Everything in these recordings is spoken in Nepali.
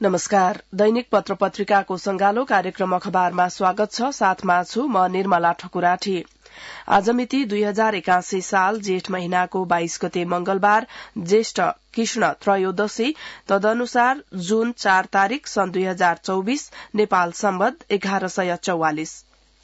नमस्कार। दैनिक पत्र पत्रिकाको संगालो कार्यक्रम अखबारमा स्वागत छ। साथमा छु म निर्मला ठकुराठी। आज मिति 2081 साल जेठ महिनाको 22 गते मंगलबार, ज्येष्ठ कृष्ण त्रयोदशी, तदनुसार जून 4 तारिक सन् 2024, नेपाल सम्वत 1144।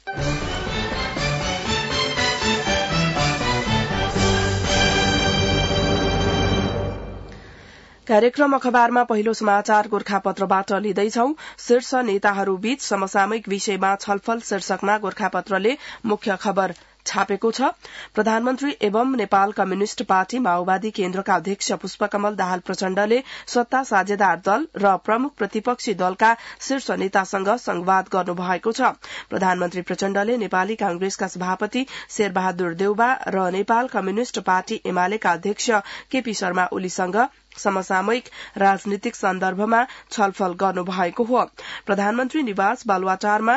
कार्यक्रम अखबारमा पहिलो समाचार गोर्खापत्रबाट लिँदैछौ। शीर्ष नेताहरूबीच समसामयिक विषयमा छलफल शीर्षकमा गोर्खापत्रले मुख्य खबर छापेको छ। प्रधानमन्त्री एवं नेपाल कम्युनिष्ट पार्टी माओवादी केन्द्रका अध्यक्ष पुष्पकमल दाहाल प्रचण्डले सत्ता साझेदार दल र प्रमुख प्रतिपक्षी दलका शीर्ष नेतासँग संवाद गर्नुभएको छ। प्रधानमन्त्री प्रचण्डले नेपाली कांग्रेसका सभापति शेरबहादुर देउबा र नेपाल कम्युनिष्ट पार्टी एमालेका अध्यक्ष केपी शर्मा ओलीसँग समसामयिक राजनीतिक सन्दर्भमा छलफल गर्नुभएको हो। प्रधानमन्त्री निवास बालुवाटारमा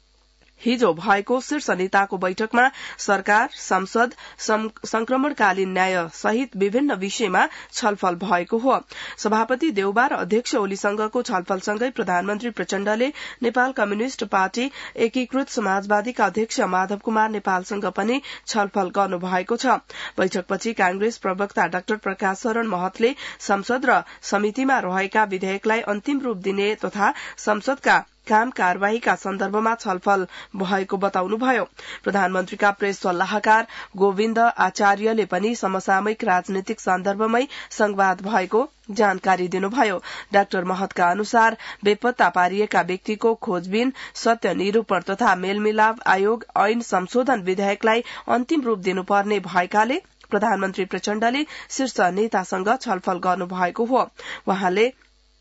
हिजो भएको शीर्ष नेताको बैठकमा सरकार, संसद, संक्रमणकालीन न्याय सहित विभिन्न विषयमा छलफल भएको हो। सभापति देउबा र अध्यक्ष ओलीसँगको छलफलसँगै प्रधानमन्त्री प्रचण्डले नेपाल कम्युनिष्ट पार्टी एकीकृत समाजवादीका अध्यक्ष माधव कुमार नेपालसँग पनि छलफल गर्नुभएको छ। बैठकपछि कांग्रेस प्रवक्ता डाक्टर प्रकाश शरण महतले संसद र समितिमा रहेका विधेयकलाई अन्तिम रूप दिने तथा संसदका काम कार्यवाहीका सन्दर्भमा छलफल भएको बताउनुभयो। प्रधानमन्त्रीका प्रेस सल्लाहकार गोविन्द आचार्यले पनि समसामयिक राजनीतिक सन्दर्भमै संवाद भएको जानकारी दिनुभयो। डाक्टर महतका अनुसार बेपत्ता पारिएका व्यक्तिको खोजबिन, सत्य निरूपण तथा मेलमिलाप आयोग ऐन संशोधन विधेयकलाई अन्तिम रूप दिनुपर्ने भएकाले प्रधानमन्त्री प्रचण्डले शीर्ष नेतासँग छलफल गर्नुभएको हो। वहाँले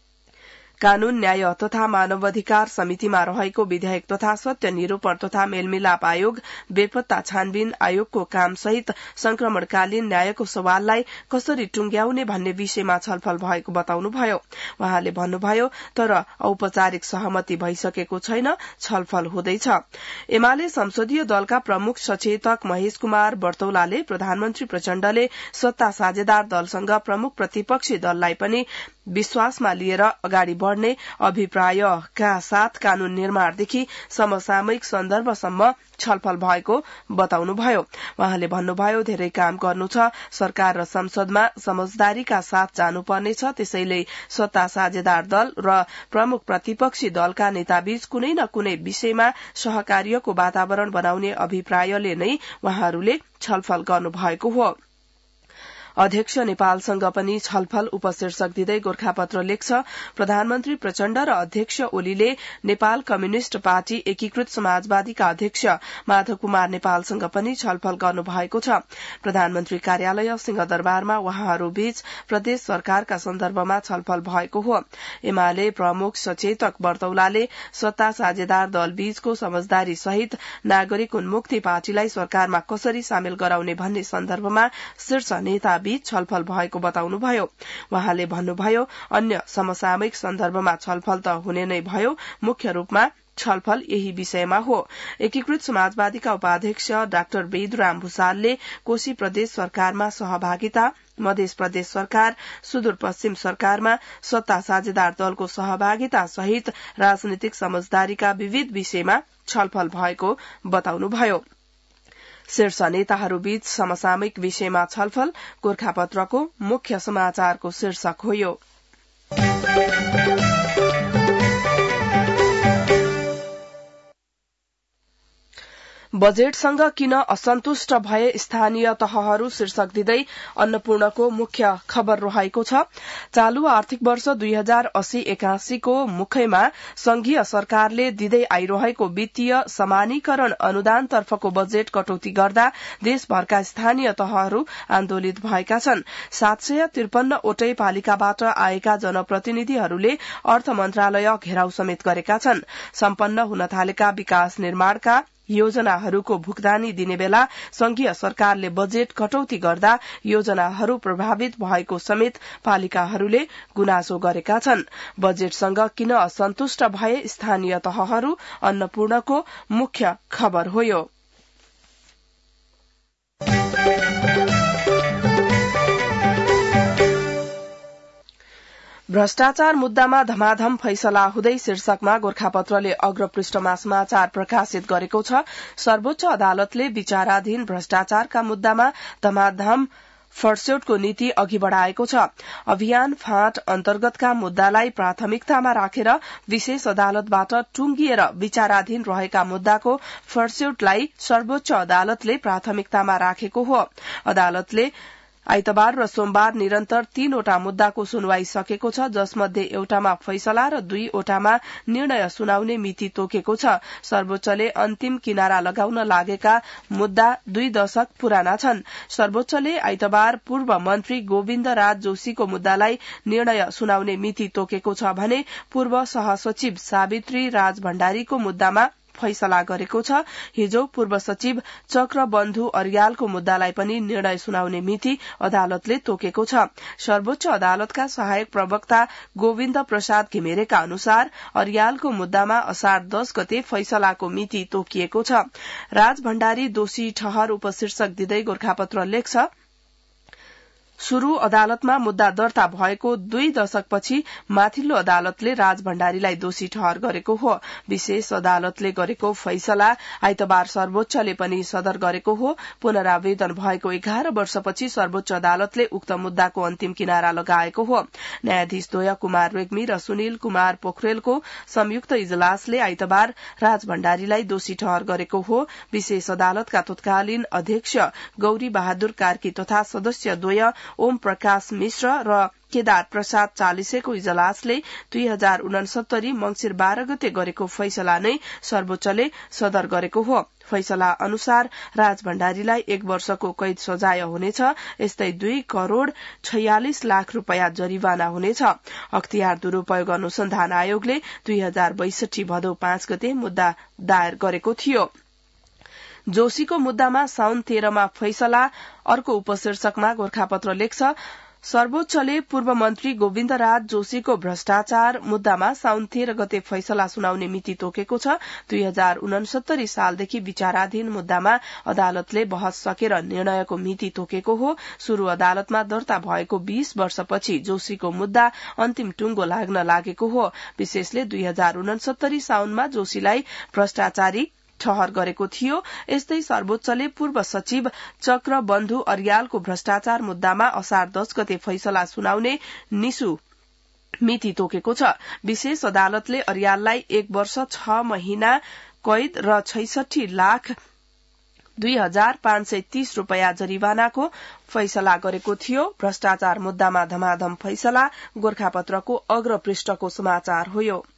कानून, न्याय तथा मानवाधिकार समितिमा रहेको विधेयक तथा सत्य निरूपण तथा मेलमिलाप आयोग, बेपत्ता छानबिन आयोगको काम सहित संक्रमणकालीन न्यायको सवाललाई कसरी टुंग्याउने भन्ने विषयमा छलफल भएको बताउनुभयो। वहाँले भन्नुभयो, तर औपचारिक सहमति भइसकेको छैन, छलफल हुँदैछ। एमाले संसदीय दलका प्रमुख सचेतक महेश कुमार बर्तौलाले प्रधानमन्त्री प्रचण्डले सत्ता साझेदार दलसँग प्रमुख प्रतिपक्षी दललाई पनि विश्वासमा लिएर अगाडि बढ़ने अभिप्रायका साथ कानून निर्माणदेखि समसामयिक सन्दर्भसम्म छलफल भएको बताउनुभयो। वहाँले भन्नुभयो, धेरै काम गर्नु छ, सरकार र संसदमा समझदारीका साथ जानुपर्नेछ, त्यसैले सत्ता साझेदार दल र प्रमुख प्रतिपक्षी दलका नेताबीच कुनै न कुनै विषयमा सहकार्यको वातावरण बनाउने अभिप्रायले नै वहाँहरूले छलफल गर्नुभएको हो। अध्यक्ष नेपालसँग पनि छलफल उपशीर्षक दिँदै गोर्खापत्र लेख्छ, प्रधानमन्त्री प्रचण्ड र अध्यक्ष ओलीले नेपाल कम्युनिष्ट पार्टी एकीकृत समाजवादीका अध्यक्ष माधव कुमार नेपालसँग पनि छलफल गर्नुभएको छ। प्रधानमन्त्री कार्यालय सिंहदरबारमा उहाँहरूबीच प्रदेश सरकारका सन्दर्भमा छलफल भएको हो। एमाले प्रमुख सचेतक बर्तौलाले सत्ता साझेदार दलबीचको समझदारी सहित नागरिक उन्मुक्ति पार्टीलाई सरकारमा कसरी सामेल गराउने भन्ने सन्दर्भमा शीर्ष नेता बीच छलफल भएको बताउनुभयो। वहाँले भन्नुभयो, अन्य समसामयिक सन्दर्भमा छलफल त हुने नै भयो, मुख्य रूपमा छलफल यही विषयमा हो। एकीकृत समाजवादीका उपाध्यक्ष डाक्टर वेदराम भूषालले कोशी प्रदेश सरकारमा सहभागिता, मध्य प्रदेश सरकार, सुदूरपश्चिम सरकारमा सत्ता साझेदार दलको सहभागिता सहित राजनीतिक समझदारीका विविध विषयमा छलफल भएको बताउनुभयो। शीर्ष नेताहरूबीच समसामयिक विषयमा छलफल गोर्खापत्रको मुख्य समाचारको शीर्षक हो। यो बजेटसँग किन असन्तुष्ट भए स्थानीय तहहरू शीर्षक दिँदै अन्नपूर्णको मुख्य खबर रहेको छ। चालू आर्थिक वर्ष 2080-81 को मुखैमा संघीय सरकारले दिँदै आइरहेको वित्तीय समानीकरण अनुदानतर्फको बजेट कटौती गर्दा देशभरका स्थानीय तहहरू आन्दोलित भएका छन्। 753 वटै पालिकाबाट आएका जनप्रतिनिधिहरूले अर्थ मन्त्रालय घेराउ समेत गरेका छन्। सम्पन्न हुन थालेका विकास निर्माणका योजनाहरूको भुक्तानी दिने बेला संघीय सरकारले बजेट कटौती गर्दा योजनाहरू प्रभावित भएको समेत पालिकाहरूले गुनासो गरेका छन्। बजेटसँग किन असन्तुष्ट भए स्थानीय तहहरू, अन्नपूर्णको मुख्य खबर हो यो। भ्रष्टाचार मुद्दामा धमाधम फैसला हुँदै शीर्षकमा गोर्खापत्रले अग्रपृष्ठमा समाचार प्रकाशित गरेको छ। सर्वोच्च अदालतले विचाराधीन भ्रष्टाचारका मुद्दामा धमाधम फर्स्योटको नीति अघि बढ़ाएको छ। अभियान फाँट अन्तर्गतका मुद्दालाई प्राथमिकतामा राखेर विशेष अदालतबाट टुंगिएर विचाराधीन रहेका मुद्दाको फर्स्योटलाई सर्वोच्च अदालतले प्राथमिकतामा राखेको हो। अदालतले आइतबार र सोमबार निरन्तर 3वटा मुद्दाको सुनवाई सकेको छ, जसमध्ये एउटामा फैसला र 2वटामा निर्णय सुनाउने मिति तोकेको छ। सर्वोच्चले अन्तिम किनारा लगाउन लागेका मुद्दा 2 दशक पुराना छन्। सर्वोच्चले आइतबार पूर्व मन्त्री गोविन्द राज जोशीको मुद्दालाई निर्णय सुनाउने मिति तोकेको छ भने पूर्व सहसचिव सावित्री राज भण्डारीको मुद्दामा फैसला गरेको छ। हिजो पूर्व सचिव चक्रबन्धु अर्यालको मुद्दालाई पनि निर्णय सुनाउने मिति अदालतले तोकेको छ। सर्वोच्च अदालतका सहायक प्रवक्ता गोविन्द प्रसाद घिमिरेका अनुसार अर्यालको मुद्दामा असार 10 गते फैसलाको मिति तोकिएको छ। राज भण्डारी दोषी ठहर उपशीर्षक दिँदै गोर्खापत्र लेख्छ, शुरू अदालतमा मुद्दा दर्ता भएको 2 दशकपछि माथिल्लो अदालतले राज भण्डारीलाई दोषी ठहर गरेको हो। विशेष अदालतले गरेको फैसला आइतबार सर्वोच्चले पनि सदर गरेको हो। पुनरावेदन भएको 11 वर्षपछि सर्वोच्च अदालतले उक्त मुद्दाको अन्तिम किनारा लगाएको हो। न्यायाधीश द्वय कुमार रेग्मी र सुनिल कुमार पोखरेलको संयुक्त इजलासले आइतबार राज भण्डारीलाई दोषी ठहर गरेको हो। विशेष अदालतका तत्कालीन अध्यक्ष गौरी बहादुर कार्की तथा सदस्य द्वय ओम प्रकाश मिश्र र केदार प्रसाद चालिसेको इजलासले 2069 मंसिर 12 गते गरेको फैसला नै सर्वोच्चले सदर गरेको हो। फैसला अनुसार राज भण्डारीलाई 1 वर्षको कैद सजाय हुनेछ। यस्तै 2 करोड़ 46 लाख रूपियाँ जरिवाना हुनेछ। अख्तियार दुरूपयोग अनुसन्धान आयोगले 2062 भदौ 5 गते मुद्दा दायर गरेको थियो। जोशीको मुद्दामा साउन 13 मा फैसला। अर्को उपशीर्षकमा गोर्खापत्र लेख्छ, सर्वोच्चले पूर्व मन्त्री गोविन्द राज जोशीको भ्रष्टाचार मुद्दामा साउन 13 गते फैसला सुनाउने मिति तोकेको छ। 2069 सालदेखि विचाराधीन मुद्दामा अदालतले बहस सकेर निर्णयको मिति तोकेको हो। शुरू अदालतमा दर्ता भएको 20 वर्षपछि जोशीको मुद्दा अन्तिम टुंगो लाग्न लागेको हो। विशेषले 2069 साउनमा जोशीलाई भ्रष्टाचारी ठहर गरेको थियो। यस्तै सर्वोच्चले पूर्व सचिव चक्रबन्धु अर्यालको भ्रष्टाचार मुद्दामा असार 10 गते फैसला सुनाउने निसु मिति तोकेको छ। विशेष अदालतले अर्याललाई 1 वर्ष 6 महिना कैद र 66 लाख 2530 रूपियाँ जरिवानाको फैसला गरेको थियो। भ्रष्टाचार मुद्दामा धमाधम फैसला गोर्खापत्रको अग्रपृष्ठको समाचार हो यो।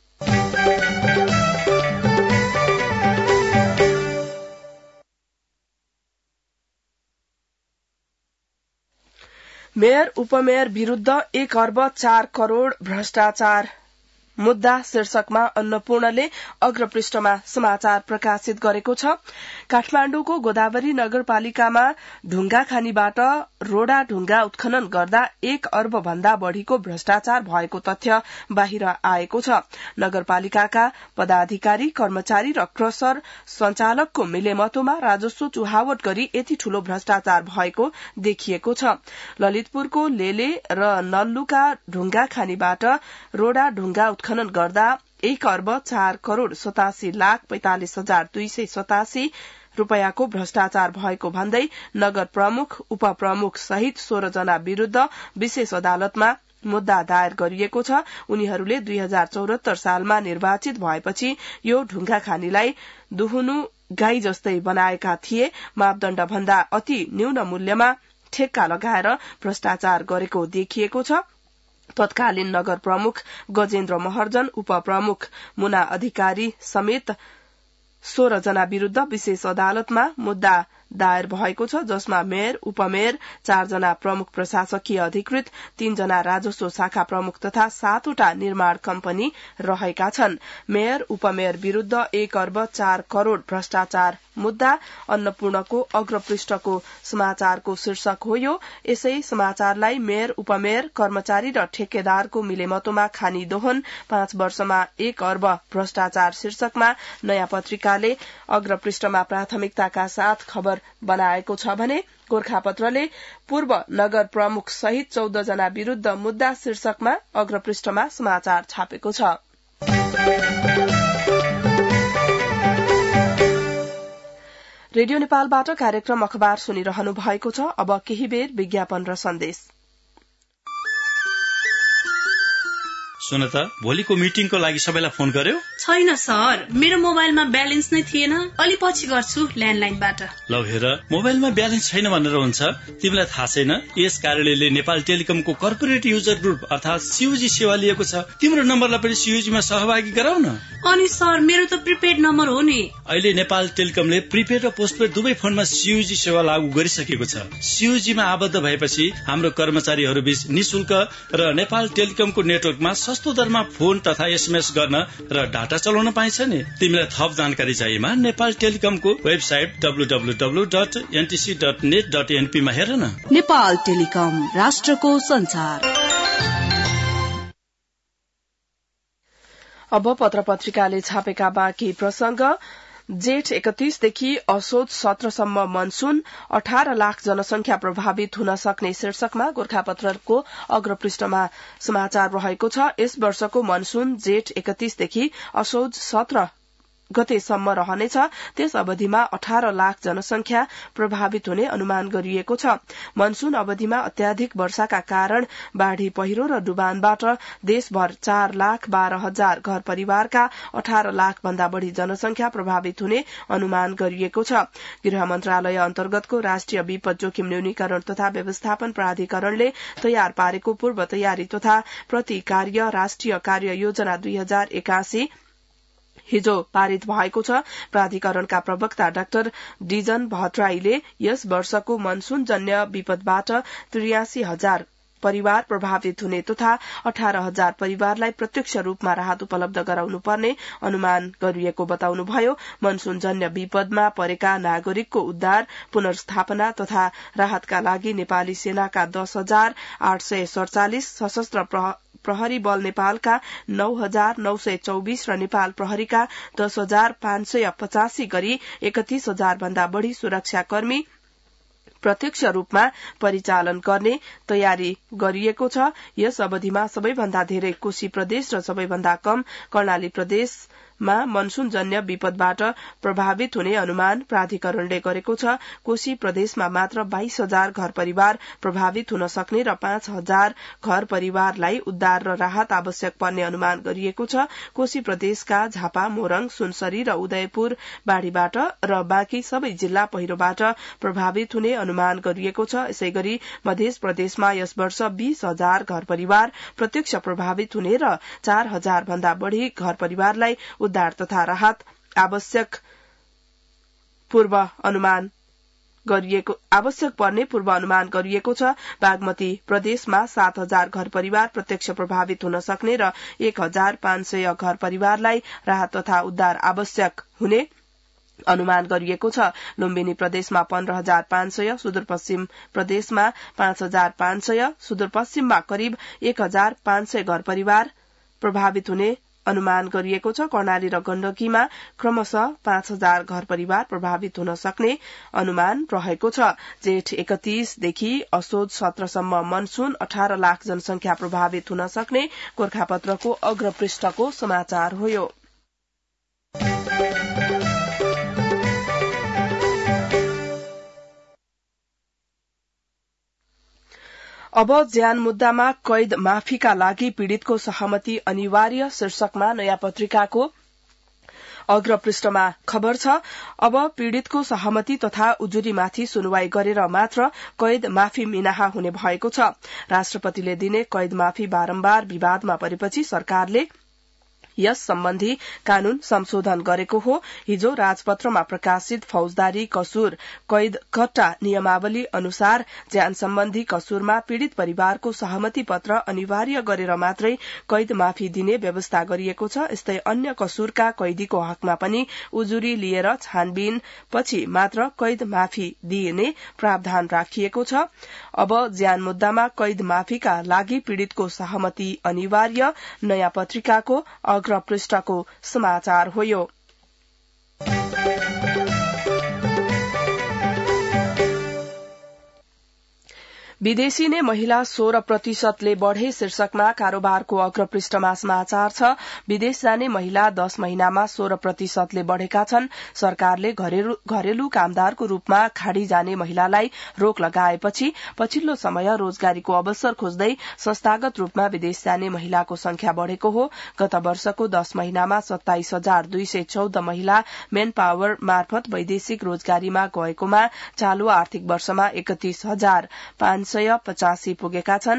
मेयर उपमेयर विरूद्ध 1 अर्ब 4 करोड़ भ्रष्टाचार मुद्दा शीर्षकमा अन्नपूर्णले अग्रपृष्ठमा समाचार प्रकाशित गरेको छ। काठमाण्डुको गोदावरी नगरपालिकामा ढुंगा खानीबाट रोडा ढुंगा उत्खनन गर्दा 1 अर्ब भन्दा बढ़ीको भ्रष्टाचार भएको तथ्य बाहिर आएको छ। नगरपालिकाका पदाधिकारी, कर्मचारी र क्रसर संचालकको मिलेमतोमा राजस्व चुहावट गरी यति ठूलो भ्रष्टाचार भएको देखिएको छ। ललितपुरको लेले र नल्लुका ढुंगा खानीबाट रोडा ढुंगा उत्खनन गर्दा 1 अर्ब 4 करोड़ 87 लाख 45 हजार 287 रूपियाँको भ्रष्टाचार भएको भन्दै नगर प्रमुख, उपप्रमुख सहित 16 जना विरूद्ध विशेष अदालतमा मुद्दा दायर गरिएको छ। उनीहरूले 2074 सालमा निर्वाचित भएपछि यो ढुंगा खानीलाई दुहुनु गाई जस्तै बनाएका थिए। मापदण्ड भन्दा अति न्यून मूल्यमा ठेक्का लगाएर भ्रष्टाचार गरेको देखिएको छ। तत्कालीन नगर प्रमुख गजेन्द्र महर्जन, उपप्रमुख मुना अधिकारी समेत 16 जना विरूद्ध विशेष अदालतमा मुद्दा दायर भएको छ, जसमा मेयर, उपमेयर, 4 जना प्रमुख प्रशासकीय अधिकृत, 3 जना राजस्व शाखा प्रमुख तथा 7 वटा निर्माण कम्पनी रहेका छन्। मेयर, उपमेयर विरूद्ध 1 अर्ब 4 करोड़ भ्रष्टाचार मुद्दा अन्नपूर्णको अग्रपृष्ठको समाचारको शीर्षक हो यो। यसै समाचारलाई मेयर, उपमेयर, कर्मचारी र ठेकेदारको मिलेमतोमा खानी दोहन 5 वर्षमा 1 अर्ब भ्रष्टाचार शीर्षकमा नयाँ पत्रिकाले अग्रपृष्ठमा प्राथमिकताका साथ खबर बनाएको छ भने गोरखापत्रले पूर्व नगर प्रमुख सहित 14 जना विरूद्ध मुद्दा शीर्षकमा अग्रपृष्ठमा समाचार छापेको छ। रेडियो नेपालबाट कार्यक्रम अखबार सुनिरहनु भएको छ। अब केही बेर विज्ञापन र सन्देश। सुन त, भोलिको मिटिङको लागि सबैलाई फोन गर्यो? छैन सर, मेरो मोबाइलमा ब्यालेन्स नै थिएन। अलि पछि गर्छु ल्यान्डलाइनबाट। ल हेर, मोबाइलमा ब्यालेन्स छैन भनेर हुन्छ? तिमीलाई थाहा छैन यस कार्यालयले नेपाल टेलिकमको कर्पोरेट युजर ग्रुप अर्थात सीयूजी सेवा लिएको छ। तिम्रो नम्बरलाई पनि सीयूजीमा सहभागी गराउन। अनि सर, मेरो त प्रिपेड नम्बर हो नि। अहिले नेपाल टेलिकमले प्रिपेड र पोस्टपेड दुवै फोनमा सीयूजी सेवा लागू गरिसकेको छ। सीयूजीमा आबद्ध भएपछि हाम्रो कर्मचारीहरू बीच निशुल्क र नेपाल टेलिकमको नेटवर्कमा सस्तो दरमा फोन तथा एसएमएस गर्न र डाटा चलाउन पाइन्छ नि। तिमीलाई थप जानकारी चाहिएमा नेपाल टेलिकमको वेबसाइट www.ntc.net.np मा हेर न। नेपाल टेलिकम, राष्ट्रको संचार। अब पत्र पत्रिकाले छापेका बाँकी प्रसंग। जेठ 31 देखि असोज 17 सम्म मनसून, 18 लाख जनसंख्या प्रभावित हुन सक्ने शीर्षकमा गोरखापत्रको अग्रपृष्ठमा समाचार रहेको छ। यस वर्षको मनसून जेठ 31 देखि असोज 17 गतेसम्म रहनेछ। त्यस अवधिमा 18 लाख जनसंख्या प्रभावित हुने अनुमान गरिएको छ। मनसून अवधिमा अत्याधिक वर्षाका कारण बाढ़ी पहिरो र डुबानबाट देशभर 4,12,000 घर परिवारका 18 लाख भन्दा बढ़ी जनसंख्या प्रभावित हुने अनुमान गरिएको छ। गृह मन्त्रालय अन्तर्गतको राष्ट्रिय विपद जोखिम न्यूनीकरण तथा व्यवस्थापन प्राधिकरणले तयार पारेको पूर्व तयारी तथा प्रति कार्य राष्ट्रिय कार्य योजना 2081 हिजो पारित भएको छ। प्राधिकरणका प्रवक्ता डाक्टर डिजन भट्टराईले यस वर्षको मनसूनजन्य विपदबाट 83,000 परिवार प्रभावित हुने तथा 18,000 परिवारलाई प्रत्यक्ष रूपमा राहत उपलब्ध गराउनुपर्ने अनुमान गरिएको बताउनुभयो। मनसूनजन्य विपदमा परेका नागरिकको उद्धार, पुनर्स्थापना तथा राहतका लागि नेपाली सेनाका 10,847 सशस्त्र प्रहरी बल नेपालका 9,924 र नेपाल प्रहरीका 10,585 गरी 31,000 भन्दा बढ़ी सुरक्षाकर्मी प्रत्यक्ष रूपमा परिचालन गर्ने तयारी गरिएको छ। यस अवधिमा सबैभन्दा धेरै कोशी प्रदेश र सबैभन्दा कम कर्णाली प्रदेशमा मनसूनजन्य विपदबाट प्रभावित हुने अनुमान प्राधिकरणले गरेको छ। कोशी प्रदेशमा मात्र 22,000 घर परिवार प्रभावित हुन सक्ने र 5,000 घर परिवारलाई उद्धार र राहत आवश्यक पर्ने अनुमान गरिएको छ। कोशी प्रदेशका झापा, मोरङ, सुनसरी र उदयपुर बाढ़ीबाट र बाँकी सबै जिल्ला पहिरोबाट प्रभावित हुने अनुमान गरिएको छ। यसैगरी मध्य प्रदेशमा यस वर्ष 20,000 घर परिवार प्रत्यक्ष प्रभावित हुने र 4,000 भन्दा बढ़ी घर परिवारलाई उद्धार तथा राहत आवश्यक पर्ने पूर्व अनुमान गरिएको छ। बागमती प्रदेशमा 7,000 घर परिवार प्रत्यक्ष प्रभावित हुन सक्ने र 1,500 घर परिवारलाई राहत तथा उद्धार आवश्यक हुने अनुमान गरिएको छ। लुम्बिनी प्रदेशमा 15,500, सुदूरपश्चिम प्रदेशमा 5,500, सुदूरपश्चिममा करिब 1,500 घर परिवार प्रभावित हुने अनुमान गरिएको छ। कर्णाली र गण्डकीमा क्रमशः 5,000 घर परिवार प्रभावित हुन सक्ने अनुमान रहेको छ। जेठ 31 देखि असोज 17 सम्म मनसून, 18 लाख जनसंख्या प्रभावित हुन सक्ने गोरखापत्रको अग्रपृष्ठको समाचार हो। यो अब ज्यान मुद्दामा कैद माफीका लागि पीड़ितको सहमति अनिवार्य शीर्षकमा नयाँ पत्रिकाको अग्रपृष्ठमा खबर छ। अब पीड़ितको सहमति तथा उजुरीमाथि सुनवाई गरेर मात्र कैद माफी मिनाहा हुने भएको छ। राष्ट्रपतिले दिने कैद माफी बारम्बार विवादमा परेपछि सरकारले यस सम्बन्धी कानून संशोधन गरेको हो। हिजो राजपत्रमा प्रकाशित फौजदारी कसुर कैद कट्टा नियमावली अनुसार ज्यान सम्बन्धी कसुरमा पीड़ित परिवारको सहमति पत्र अनिवार्य गरेर मात्रै कैद माफी दिने व्यवस्था गरिएको छ। यस्तै अन्य कसुरका कैदीको हकमा पनि उजुरी लिएर छानबिन पछि मात्र कैद माफी दिइने प्रावधान राखिएको छ। अब ज्यान मुद्दामा कैद माफीका लागि पीड़ितको सहमति अनिवार्य, नयाँ पत्रिकाको अग्रपृष्ठको समाचार हो। यो विदेशी ने महिला 16% बढ़े शीर्षकमा कारोबारको अग्रपृष्ठमा समाचार छ। विदेश जाने महिला 10 महिनामा 16% बढ़ेका छन्। सरकारले घरेलु कामदारको रूपमा खाड़ी जाने महिलालाई रोक लगाएपछि पछिल्लो समय रोजगारीको अवसर खोज्दै संस्थागत रूपमा विदेश जाने महिलाको संख्या बढ़ेको हो। गत वर्षको 10 महिनामा 27,214 महिला मेन पावर मार्फत वैदेशिक रोजगारीमा गएकोमा चालू आर्थिक वर्षमा 31,585 पुगेका छन्।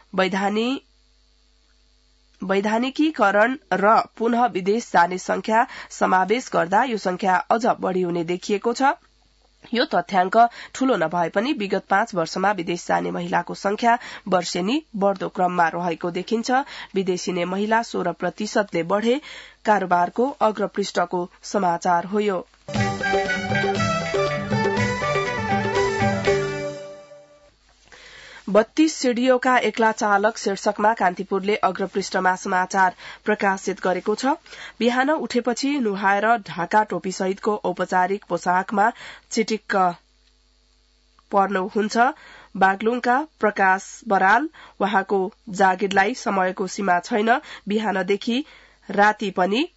वैधानिकीकरण र पुनः विदेश जाने संख्या समावेश गर्दा यो संख्या अझ बढ़ी हुने देखिएको छ। यो तथ्याङ्क ठूलो नभए पनि विगत 5 वर्षमा विदेश जाने महिलाको संख्या वर्षेनी बढ़दो क्रममा रहेको देखिन्छ। विदेशी ने महिला 16% बढ़े कारोबारको अग्रपृष्ठको समाचार हो यो। बत्तीस सिडिओका एक्ला चालक शीर्षकमा कान्तिपुरले अग्रपृष्ठमा समाचार प्रकाशित गरेको छ। बिहान उठेपछि नुहाएर ढाका टोपी सहितको औपचारिक पोशाकमा चिटिक्क पर्नुहुन्छ बागलुङका प्रकाश बराल। वहाँको जागिरलाई समयको सीमा छैन, बिहानदेखि राति पनि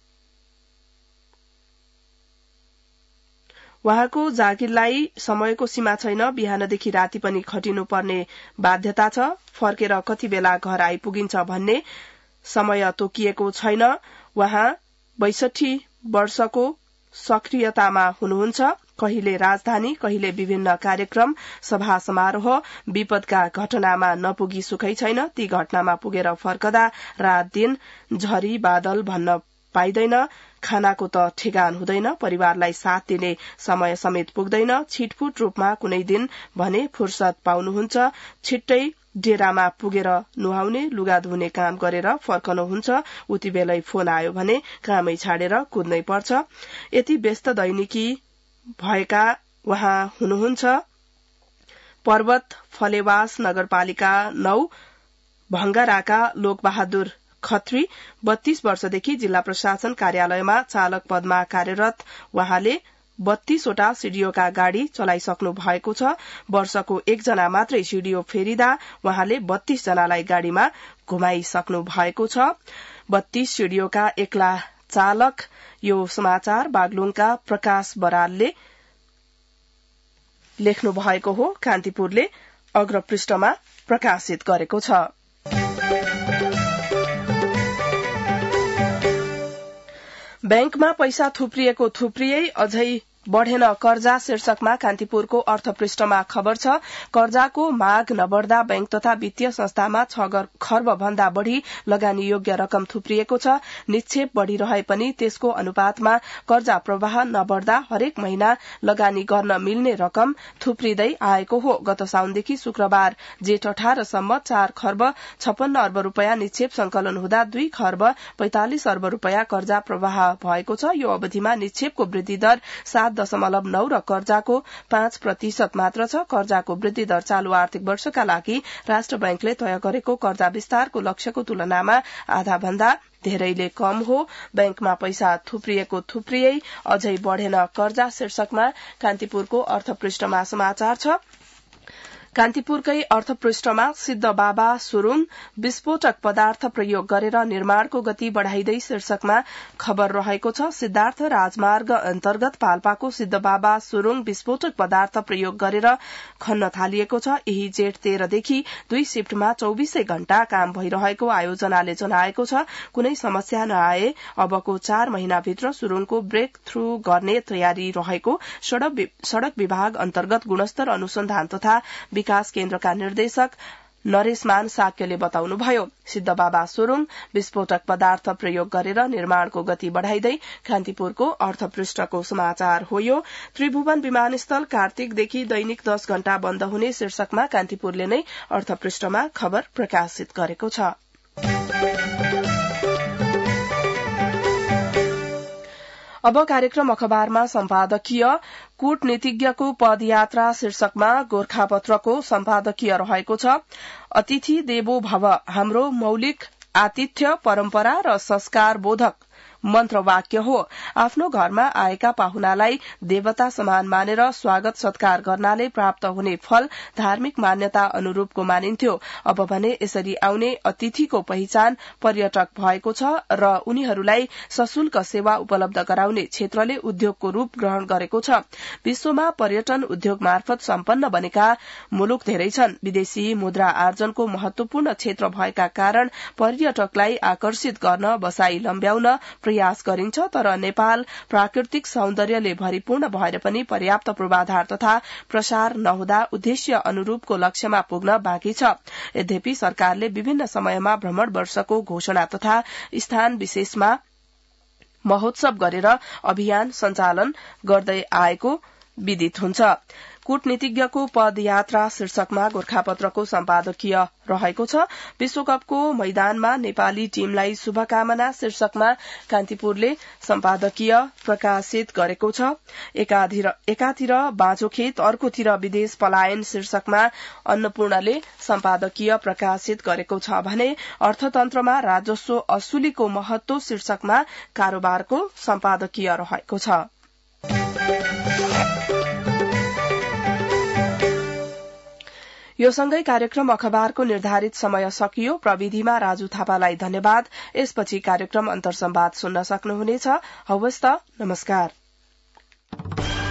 वहाँको जागिरलाई समयको सीमा छैन, बिहानदेखि राति पनि खटिनुपर्ने बाध्यता छ। फर्केर कति बेला घर आइपुगिन्छ भन्ने समय तोकिएको छैन। वहाँ 62 वर्षको सक्रियतामा हुनुहुन्छ। कहिले राजधानी, कहिले विभिन्न कार्यक्रम, सभा समारोह, विपदका घटनामा नपुगी सुखै छैन। ती घटनामा पुगेर फर्कदा रात दिन झरी बादल भन्न पाइदैन। खानाको त ठेगान हुँदैन, परिवारलाई साथ दिने समय समेत पुग्दैन। छिटफुट रूपमा कुनै दिन भने फुर्सद पाउनुहुन्छ। छिट्टै डेरामा पुगेर नुहाउने, लुगा धुने काम गरेर फर्कनुहुन्छ। उति बेलै फोन आयो भने कामै छाडेर कुद्नै पर्छ। यति व्यस्त दैनिकी भएका उहाँ हुनुहुन्छ पर्वत फलेवास नगरपालिका 9 भंगाराका लोकबहादुर खत्री। 32 वर्षदेखि जिल्ला प्रशासन कार्यालयमा चालक पदमा कार्यरत उहाँले 32 वटा सिडिओका गाड़ी चलाइसक्नु भएको छ। वर्षको 1 जना मात्रै सिडिओ फेरिदा उहाँले 32 जनालाई गाड़ीमा घुमाइसक्नु भएको छ। 32 सिडिओका एक्ला चालक। यो समाचार बागलुङका प्रकाश बरालले लेख्नु भएको हो। कान्तिपुरले अग्रपृष्ठमा प्रकाशित गरेको छ। बैंकमा पैसा थुप्रिए अझै बढ़ेन कर्जा शीर्षकमा कान्तिपुरको अर्थपृष्ठमा खबर छ। कर्जाको माग नबढ़दा बैंक तथा वित्तीय संस्थामा 6 खर्ब भन्दा बढ़ी लगानी योग्य रकम थुप्रिएको छ। निक्षेप बढ़िरहे पनि त्यसको अनुपातमा कर्जा प्रवाह नबढ़दा हरेक महिना लगानी गर्न मिल्ने रकम थुप्रिँदै आएको हो। गत साउनदेखि शुक्रबार जेठ 18 सम्म 4 खर्ब 56 अर्ब रूपियाँ निक्षेप संकलन हुँदा 2 खर्ब 45 अर्ब रूपियाँ कर्जा प्रवाह भएको छ। यो अवधिमा निक्षेपको वृद्धि दर 7.9 र कर्जाको 5% मात्र छ। कर्जाको वृद्धि दर चालू आर्थिक वर्षका लागि राष्ट्र बैंकले तय गरेको कर्जा विस्तारको लक्ष्यको तुलनामा आधा भन्दा धेरैले कम हो। बैंकमा पैसा थुप्रिए अझै बढ़ेन कर्जा शीर्षकमा कान्तिपुरको अर्थपृष्ठमा समाचार छ। कान्तिपुरकै अर्थपृष्ठमा सिद्ध बाबा सुरुङ विस्फोटक पदार्थ प्रयोग गरेर निर्माणको गति बढ़ाइदै शीर्षकमा खबर रहेको छ। सिद्धार्थ राजमार्ग अन्तर्गत पाल्पाको सिद्ध बाबा सुरुङ विस्फोटक पदार्थ प्रयोग गरेर खन्न थालिएको छ। यही जेठ 13 देखि 2 शिफ्टमा 24 घण्टा काम भइरहेको आयोजनाले जनाएको छ। कुनै समस्या नआए अबको 4 महिनाभित्र सुरुङको ब्रेक थ्रू गर्ने तयारी रहेको सड़क विभाग अन्तर्गत गुणस्तर अनुसन्धान तथा विकास केन्द्रका निर्देशक नरेशमान साक्यले बताउनुभयो। सिद्ध बाबा सुरुङ विस्फोटक पदार्थ प्रयोग गरेर निर्माणको गति बढ़ाइदै कान्तिपुरको अर्थपृष्ठको समाचार हो यो। त्रिभुवन विमानस्थल कार्तिकदेखि दैनिक 10 घण्टा बन्द हुने शीर्षकमा कान्तिपुरले नै अर्थपृष्ठमा खबर प्रकाशित गरेको छ। अब कार्यक्रम अखबारमा सम्पादकीय कूटनीतिज्ञको पदयात्रा शीर्षकमा गोरखापत्रको सम्पादकीय रहेको छ। अतिथि देवो भव हाम्रो मौलिक आतिथ्य परम्परा र संस्कार बोधक मन्त्रवाक्य हो। आफ्नो घरमा आएका पाहुनालाई देवता समान मानेर स्वागत सत्कार गर्नाले प्राप्त हुने फल धार्मिक मान्यता अनुरूपको मानिन्थ्यो। अब भने यसरी आउने अतिथिको पहिचान पर्यटक भएको छ र उनीहरूलाई सशुल्क सेवा उपलब्ध गराउने क्षेत्रले उद्योगको रूप ग्रहण गरेको छ। विश्वमा पर्यटन उद्योग मार्फत सम्पन्न बनेका मुलुक धेरै छन्। विदेशी मुद्रा आर्जनको महत्वपूर्ण क्षेत्र भएका कारण पर्यटकलाई आकर्षित गर्न बसाई लम्ब्याउन प्रयास गरिन्छ, तर नेपाल प्राकृतिक सौन्दर्यले भरिपूर्ण भएर पनि पर्याप्त पूर्वाधार तथा प्रसार नहुँदा उद्देश्य अनुरूपको लक्ष्यमा पुग्न बाँकी छ। यद्यपि सरकारले विभिन्न समयमा भ्रमण वर्षको घोषणा तथा स्थान विशेषमा महोत्सव गरेर अभियान सञ्चालन गर्दै आएको विदित हुन्छ। कूटनीतिज्ञको पदयात्रा शीर्षकमा गोरखापत्रको सम्पादकीय रहेको छ। विश्वकपको मैदानमा नेपाली टीमलाई शुभकामना शीर्षकमा कान्तिपुरले सम्पादकीय प्रकाशित गरेको छ। एकातिर बाँझो खेत अर्कोतिर विदेश पलायन शीर्षकमा अन्नपूर्णले सम्पादकीय प्रकाशित गरेको छ भने अर्थतन्त्रमा राजस्व असुलीको महत्व शीर्षकमा कारोबारको सम्पादकीय रहेको छ। यो सँगै कार्यक्रम अखबारको निर्धारित समय सकियो। प्रविधिमा राजु थापालाई धन्यवाद। यसपछि कार्यक्रम अन्तर्संवाद सुन्न सक्नुहुनेछ। हवस् त, नमस्कार।